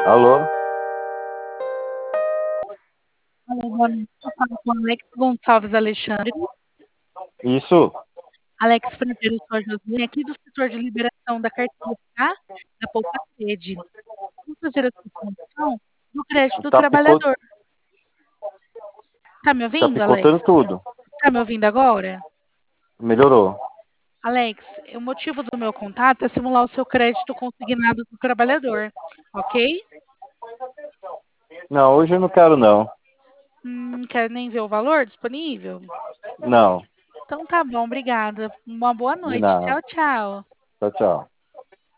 Alô? Alô, boa noite. Eu falo com Alex Gonçalves Alexandre. Isso? Alex Franceiro, sou a José, aqui do setor de liberação da carteira A da Poupa Sede. Vamos fazer a substituição do crédito do Tá, trabalhador. Tá me tá ouvindo, picotando Alex? tudo. Tá me ouvindo agora? Melhorou. Alex, o motivo do meu contato é simular o seu crédito consignado do trabalhador, ok? Não, hoje eu não quero não. Não quer nem ver o valor disponível? Não, Então tá bom, obrigada. Uma boa de noite. nada. Tchau, tchau. Tchau, tchau.